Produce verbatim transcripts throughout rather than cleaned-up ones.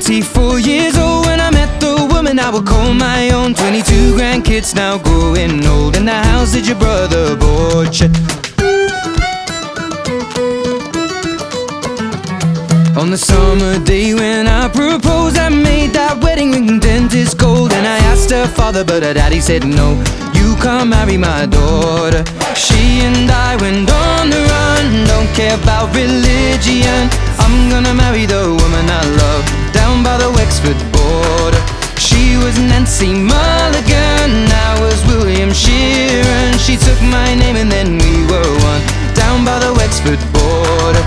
twenty-four years old when I met the woman I would call my own. Twenty-two grandkids now growing old, in the house that your brother bought you. On the summer day when I proposed, I made that wedding ring dentist gold. And I asked her father, but her daddy said no, you can't marry my daughter. She and I went on the run, don't care about religion. I'm gonna marry the woman I love, down by the Wexford border. She was Nancy Mulligan, I was William Sheeran. She took my name and then we were one, down by the Wexford border.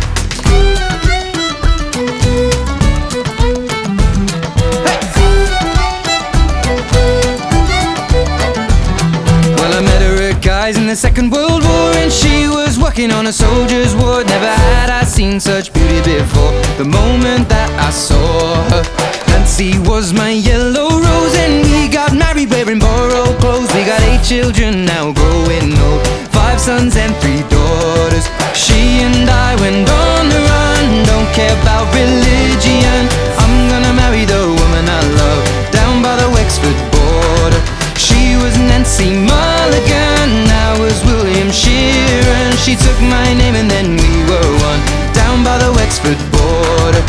In the Second World War, and she was working on a soldier's ward. Never had I seen such beauty before, the moment that I saw her. Nancy was my yellow rose, and we got married wearing borrowed clothes. We got eight children now growing old, five sons and three daughters. She and I went on the run, don't care about religion. I'm gonna marry the woman I love, down by the Wexford border. She was Nancy Mulligan, I was William Sheeran. She took my name and then we were one, down by the Wexford border.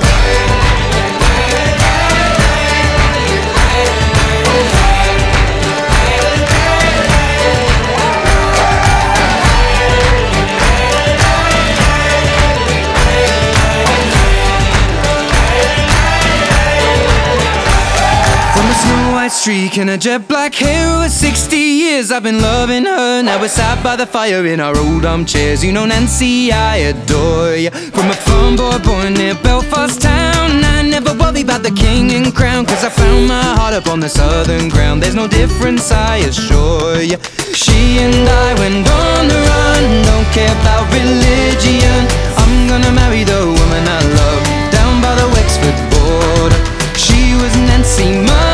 Streak and a jet black hair, over sixty years I've been loving her. Now we're sat by the fire in our old armchairs. You know Nancy, I adore you. From a farm boy born near Belfast town, I never worry about the king and crown, cause I found my heart up on the southern ground. There's no difference, I assure you. She and I went on the run, don't care about religion. I'm gonna marry the woman I love, down by the Wexford border. She was Nancy Mulligan,